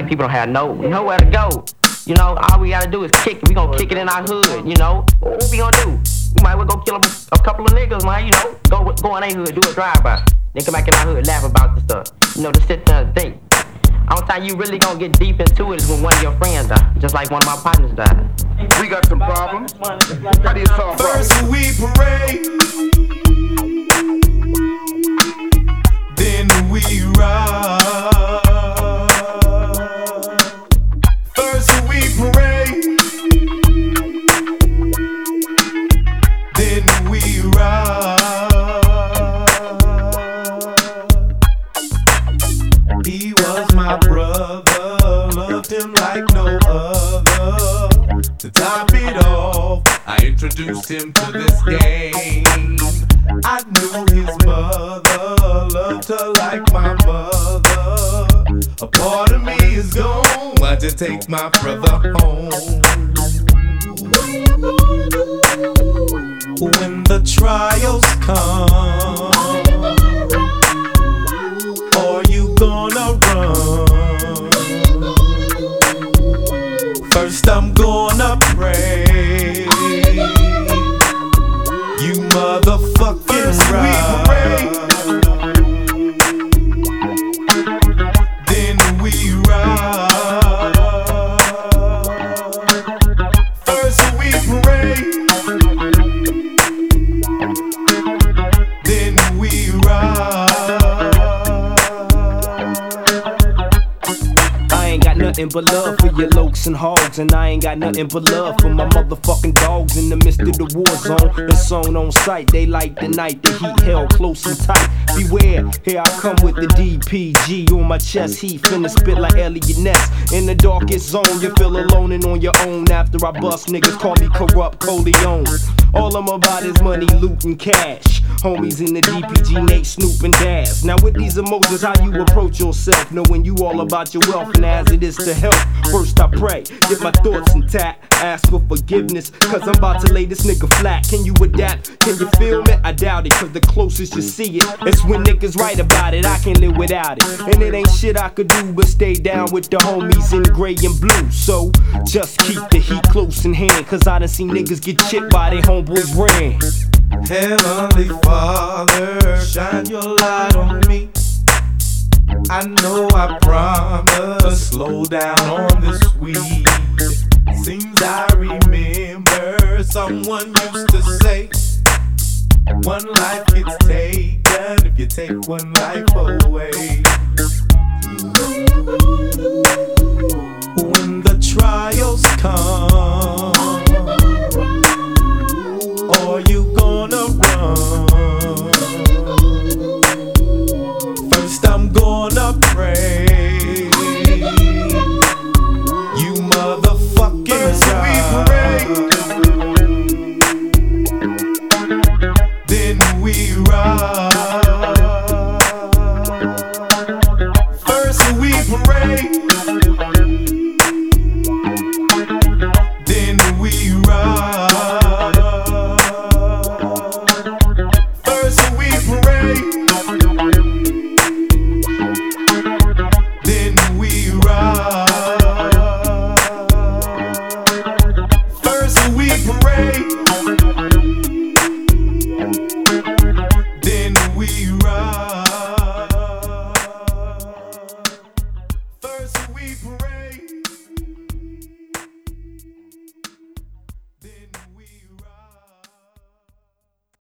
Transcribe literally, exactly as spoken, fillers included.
black people don't have no nowhere to go. You know, all we gotta do is kick it. We gon' kick it in our hood, you know. What we gonna do? We might well go kill a, a couple of niggas, man, you know. Go go in their hood, do a drive-by. Then come back in our hood, laugh about the stuff. You know, just sit there and think. Only time you really gonna get deep into it is when one of your friends die. Just like one of my partners died. We got some problems. How do you solve problems? First we parade, then we ride. First we parade, then we ride. He was my brother, loved him like no other. To top it off, I introduced him to this game. I knew his mother, loved her like my mother. A part of me is gone, I just take my brother home. When the trials come, are you gonna run? First I'm gonna pray, you motherfucking ride. Then we ride. First we parade, then we ride. I ain't got nothing but love for your lokes and hogs, and I ain't got nothing but love for my motherfucking dogs in the midst of the war zone. It's on on sight, they light the night, the heat held close and tight. Beware, here I come with the D P G on my chest, heat finna spit like Elliot Ness. In the darkest zone, you feel alone and on your own. After I bust, niggas call me corrupt Coleon. All I'm about is money, loot, and cash. Homies in the D P G, Nate, Snoop, and Daz. Now with these emotions, how you approach yourself, knowing you all about your wealth and as it is to help. First I pray, get my thoughts intact, ask for forgiveness, cause I'm about to lay this nigga flat. Can you adapt? Can you feel me? I doubt it, cause the closest you see it, it's when niggas write about it. I can't live without it, and it ain't shit I could do but stay down with the homies in gray and blue. So just keep the heat close in hand, cause I done seen niggas get chipped by they homeboys ran. Heavenly Father, shine your light on me. I know I promised, slow down on this weed. Seems I remember someone used to say, one life gets taken if you take one life away. When the trials come, are you gonna run? First I'm gonna pray, you motherfucking ride. Then we ride. First we parade, then we ride. First we parade, then we ride. First we parade, then we ride. First we parade.